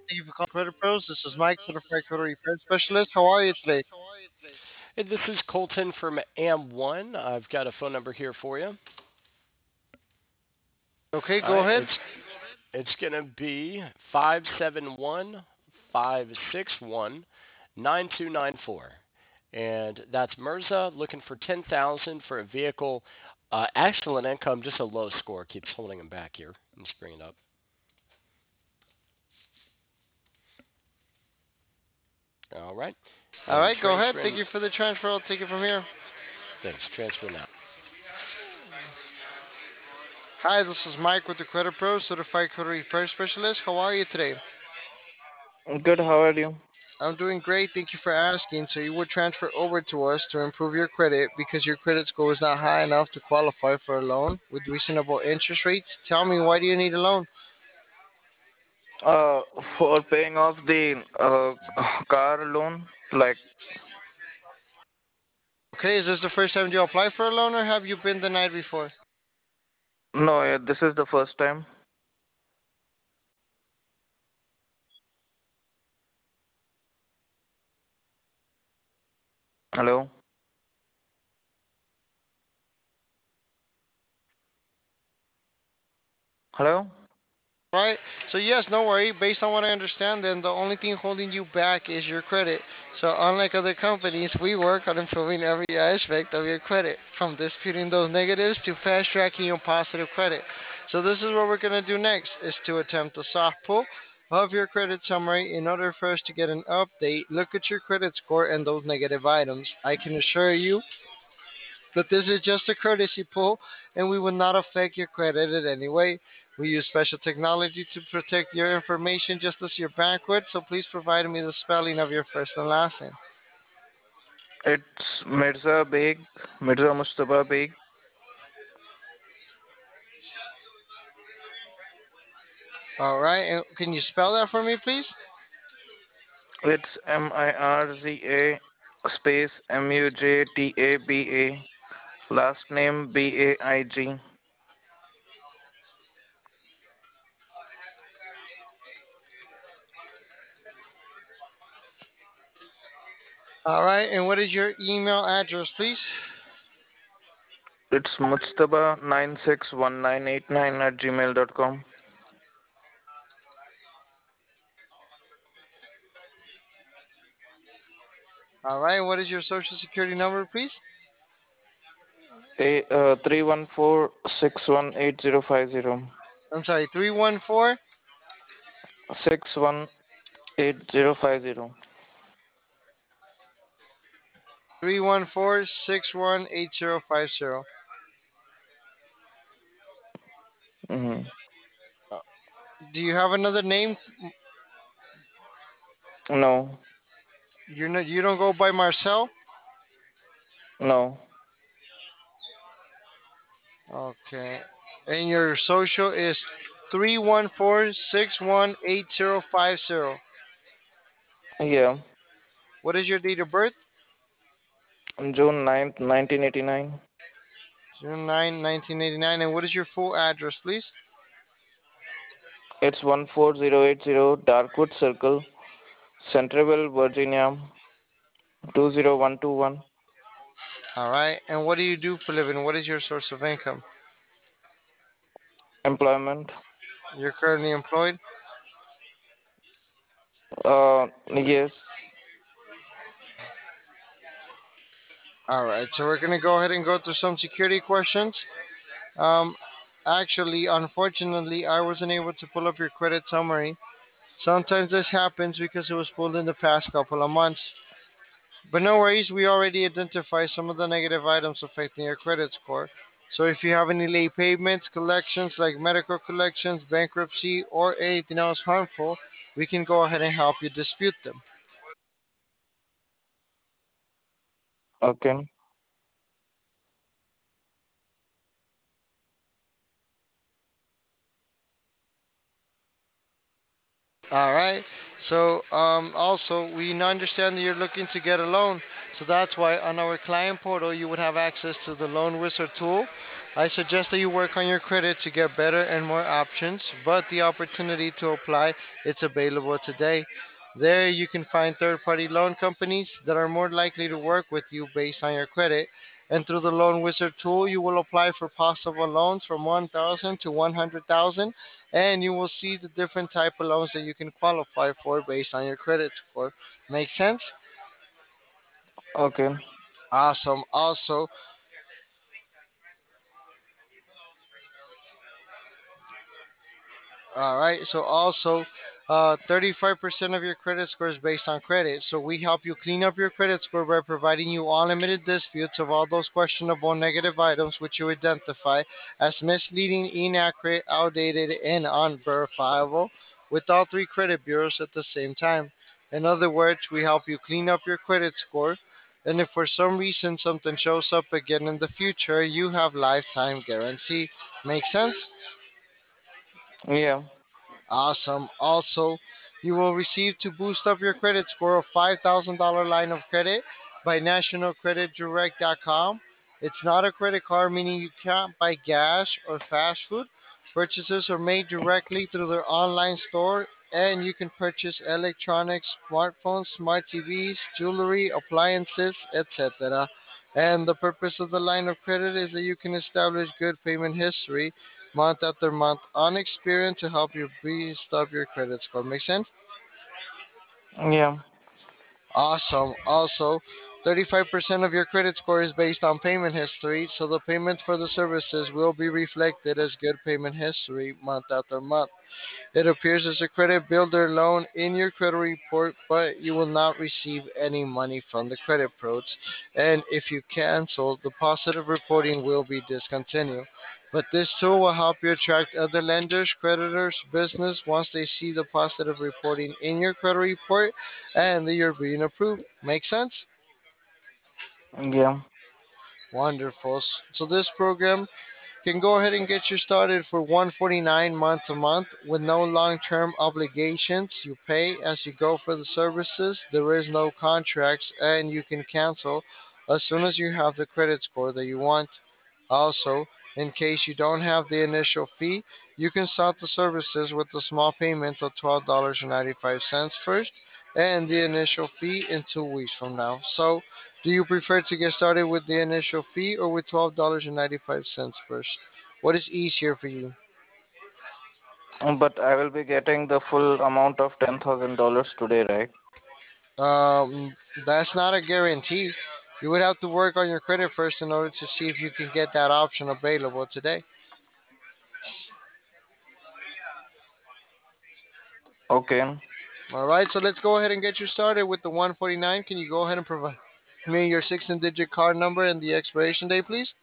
Thank you for calling Credit Pros. This is Mike, certified credit repair specialist. How are you today? Hey, this is Colton from AM1. I've got a phone number here for you. Okay, All go right, ahead. it's gonna be 571-561-9294, and that's Mirza looking for 10,000 for a vehicle. Excellent income, just a low score keeps holding him back here. Let's bring it up. All right, All and right, go ahead. Thank transferring. you for the transfer. I'll take it from here. Thanks. Transfer now. Hi, this is Mike with the Credit Pros, certified credit repair specialist. How are you today? Good, how are you? I'm doing great. Thank you for asking. So you would transfer over to us to improve your credit because your credit score is not high enough to qualify for a loan with reasonable interest rates. Tell me, why do you need a loan? For paying off the car loan, like, Okay, is this the first time you apply for a loan or have you been denied before? no, yeah, this is the first time. Hello? Hello? Right. So yes, no worry. Based on what I understand, then the only thing holding you back is your credit. So unlike other companies, we work on improving every aspect of your credit, from disputing those negatives to fast tracking your positive credit. So this is what we're gonna do next: is to attempt a soft pull of your credit summary in order for us to get an update. Look at your credit score and those negative items. I can assure you that this is just a courtesy pull and we will not affect your credit in any way. We use special technology to protect your information just as your bank would, so please provide me the spelling of your first and last name. It's Mirza Beg, Mirza Mustafa Beg. All right, and can you spell that for me, please? It's Mirza space Mujtaba, last name Baig. All right, and what is your email address, please? It's Mujtaba961989 at gmail.com. All right, and what is your social security number, please? 314618050. I'm sorry, 314 618050. 314 618050. Mm-hmm. Do you have another name? No, You don't go by Marcel? no. Okay. And your social is 314 618 8050. Yeah, What is your date of birth? June 9th, 1989. June 9, 1989. And what is your full address, please? It's 14080 Darkwood Circle, Centreville, Virginia 20121. All right. And what do you do for a living? What is your source of income? Employment. You're currently employed? Yes. All right. So we're going to go ahead and go through some security questions. Um, Actually, unfortunately, I wasn't able to pull up your credit summary. Sometimes this happens because it was pulled in the past couple of months. But no worries, we already identified some of the negative items affecting your credit score. So if you have any late payments, collections like medical collections, bankruptcy, or anything else harmful, we can go ahead and help you dispute them. Okay. All right. So also, we understand that you're looking to get a loan. So that's why on our client portal, you would have access to the Loan Wizard tool. I suggest that you work on your credit to get better and more options, but the opportunity to apply it's available today. There you can find third-party loan companies that are more likely to work with you based on your credit. And through the Loan Wizard tool, you will apply for possible loans from 1,000 to 100,000, and you will see the different type of loans that you can qualify for based on your credit score. Make sense? Okay. Awesome. Also, all right. So also, 35% of your credit score is based on credit. So we help you clean up your credit score by providing you unlimited disputes of all those questionable negative items which you identify as misleading, inaccurate, outdated, and unverifiable with all three credit bureaus at the same time. In other words, we help you clean up your credit score. And if for some reason something shows up again in the future, you have lifetime guarantee. Make sense? Yeah. Awesome. Also, you will receive to boost up your credit score a $5,000 line of credit by nationalcreditdirect.com. It's not a credit card, meaning you can't buy gas or fast food. Purchases are made directly through their online store, and you can purchase electronics, smartphones, smart TVs, jewelry, appliances, etc. And the purpose of the line of credit is that you can establish good payment history month after month on experience to help you boost up your credit score. Make sense? Yeah. Awesome. Also, 35% of your credit score is based on payment history, so the payment for the services will be reflected as good payment history month after month. It appears as a credit builder loan in your credit report, but you will not receive any money from the credit pros. And if you cancel, the positive reporting will be discontinued. But this tool will help you attract other lenders, creditors, business once they see the positive reporting in your credit report and that you're being approved. Make sense? Yeah. Wonderful. So this program can go ahead and get you started for 149 month to month with no long-term obligations. You pay as you go for the services. There is no contracts and you can cancel as soon as you have the credit score that you want. Also, in case you don't have the initial fee, you can start the services with a small payment of $12.95 first and the initial fee in 2 weeks from now. So, do you prefer to get started with the initial fee or with $12.95 first? What is easier for you? But I will be getting the full amount of $10,000 today, right? Um, that's not a guarantee. You would have to work on your credit first in order to see if you can get that option available today. Okay. All right, so let's go ahead and get you started with the 149. Can you go ahead and provide me your 16-digit card number and the expiration date, please?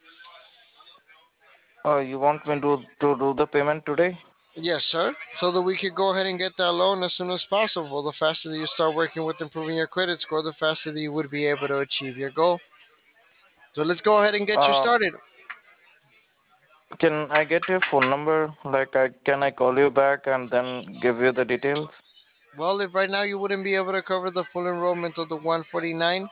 You want me to do the payment today? Yes, sir. So that we could go ahead and get that loan as soon as possible. The faster that you start working with improving your credit score, the faster that you would be able to achieve your goal. So let's go ahead and get you Uh, started. can I get your phone number? Like, can I call you back and then give you the details? Well, if right now you wouldn't be able to cover the full enrollment of the 149,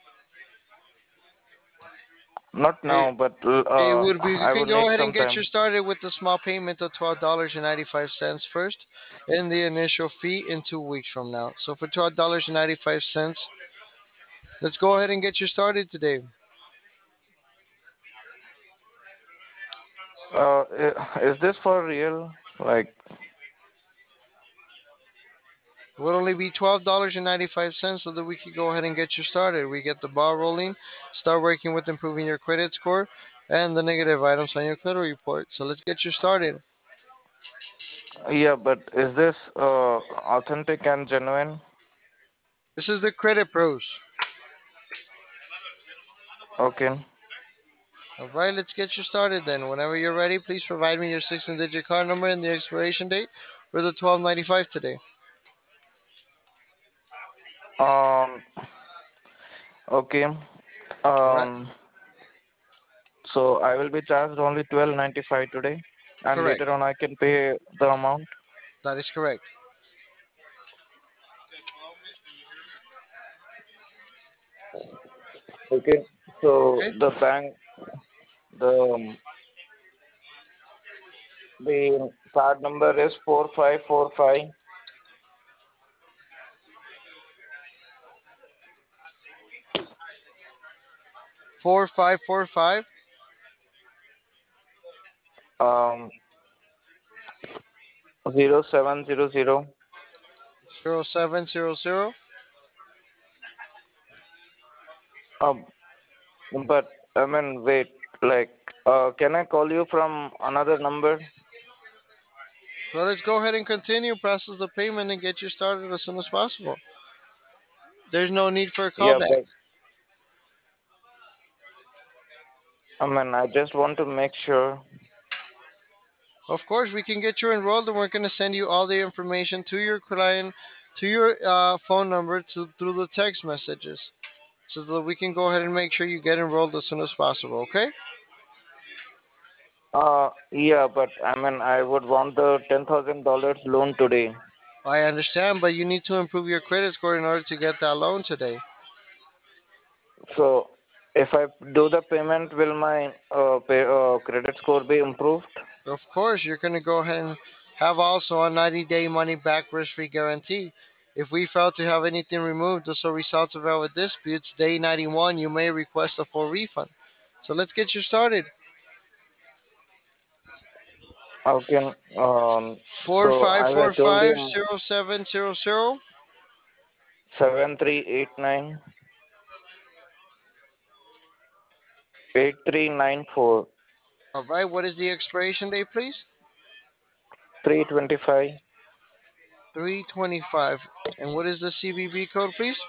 Not it, now, but it would be. You I can would go need ahead and some get you time. started with the small payment of $12.95 first, and the initial fee in 2 weeks from now. So for $12.95, let's go ahead and get you started today. Is this for real? Like, It would only be $12.95 so that we could go ahead and get you started. We get the ball rolling, start working with improving your credit score and the negative items on your credit report. So let's get you started. yeah, but is this authentic and genuine? This is the Credit Pros. Okay. All right, let's get you started then. Whenever you're ready, please provide me your 16-digit card number and the expiration date for the 12.95 today. Um. Okay. All right, Um. So I will be charged only 12.95 today, and correct. later on I can pay the amount. That is correct. Okay. So Okay. the bank, the The card number is 4545 4545 um 0700. 0700. Um, but I mean, wait, like, can I call you from another number? Well, let's go ahead and continue, process the payment, and get you started as soon as possible. There's no need for a Yeah, callback. but I mean, I just want to make sure. Of course, we can get you enrolled, and we're going to send you all the information to your client, to your phone number, through the text messages, so that we can go ahead and make sure you get enrolled as soon as possible. Okay? Yeah, but I mean, I would want the $10,000 loan today. I understand, but you need to improve your credit score in order to get that loan today. So, if I do the payment, will my credit score be improved? Of course, you're going to go ahead and have also a 90-day money back risk free guarantee. If we fail to have anything removed as a result of our disputes, day 91, you may request a full refund. So let's get you started. Okay. Four So five as I four told five you, 0700. 7389 8394 All right, what is the expiration date, please? 325 325. And what is the CVV code, please?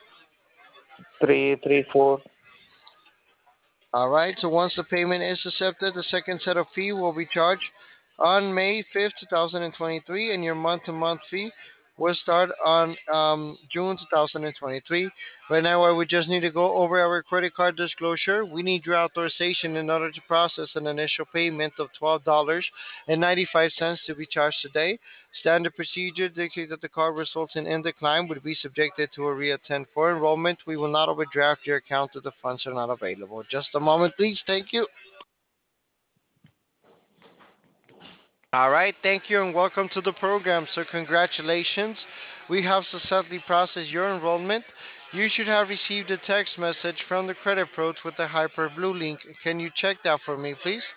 334. All right, so once the payment is accepted, the second set of fee will be charged on May 5th, 2023, and your month-to-month fee will start on June 2023. Right now, I would just need to go over our credit card disclosure. We need your authorization in order to process an initial payment of $12.95 to be charged today. Standard procedure dictates that the card results in decline would be subjected to a reattend for enrollment. We will not overdraft your account if the funds are not available. Just a moment, please. Thank you. All right, thank you and welcome to the program. So, congratulations. We have successfully processed your enrollment. You should have received a text message from the credit approach with the Hyper Blue link. Can you check that for me, please?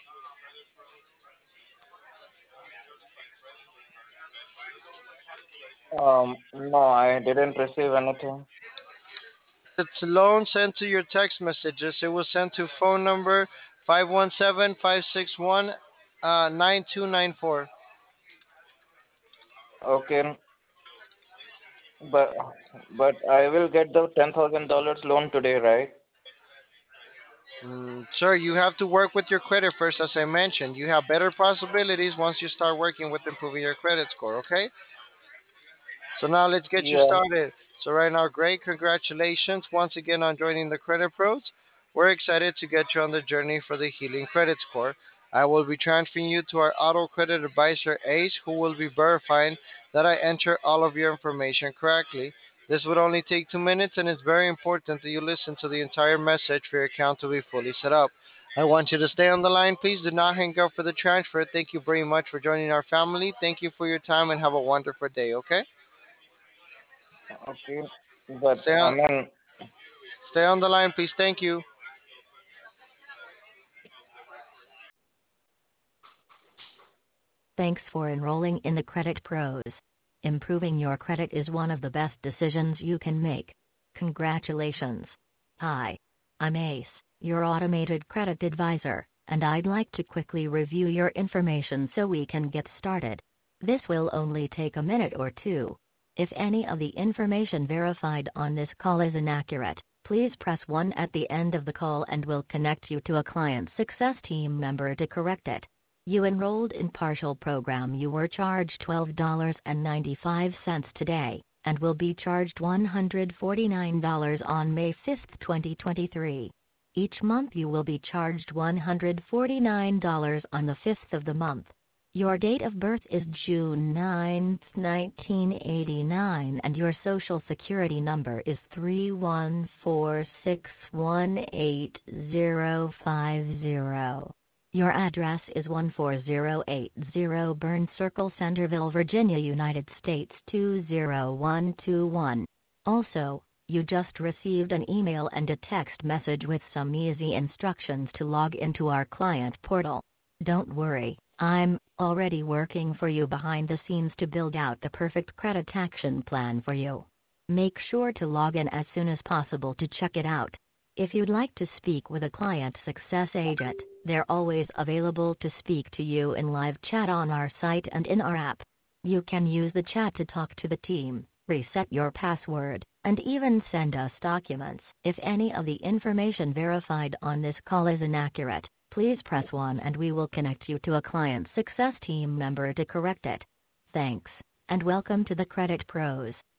No, I didn't receive anything. It's a loan sent to your text messages. It was sent to phone number 517 561 9294. Okay, but I will get the $10,000 loan today, right? Sir, you have to work with your credit first, as I mentioned. You have better possibilities once you start working with improving your credit score, okay? So now let's get you Yeah. started. So right now, great congratulations once again on joining the Credit Pros. We're excited to get you on the journey for the Healing Credit Score. I will be transferring you to our auto credit advisor Ace, who will be verifying that I enter all of your information correctly. This would only take 2 minutes, and it's very important that you listen to the entire message for your account to be fully set up. I want you to stay on the line. Please do not hang up for the transfer. Thank you very much for joining our family. Thank you for your time and have a wonderful day, okay? Okay, but Stay I on, mean, stay on the line, please. Thank you. Thanks for enrolling in the Credit Pros. Improving your credit is one of the best decisions you can make. Congratulations. Hi. I'm Ace, your automated credit advisor, and I'd like to quickly review your information so we can get started. This will only take a minute or two. If any of the information verified on this call is inaccurate, please press 1 at the end of the call and we'll connect you to a client success team member to correct it. You enrolled in partial program. You were charged $12.95 today, and will be charged $149 on May 5th, 2023. Each month you will be charged $149 on the 5th of the month. Your date of birth is June 9th, 1989, and your social security number is 314618050. Your address is 14080 Burns Circle, Centerville, Virginia, United States 20121. Also, you just received an email and a text message with some easy instructions to log into our client portal. Don't worry, I'm already working for you behind the scenes to build out the perfect credit action plan for you. Make sure to log in as soon as possible to check it out. If you'd like to speak with a client success agent, they're always available to speak to you in live chat on our site and in our app. You can use the chat to talk to the team, reset your password, and even send us documents. If any of the information verified on this call is inaccurate, please press 1 and we will connect you to a client success team member to correct it. Thanks, and welcome to the Credit Pros.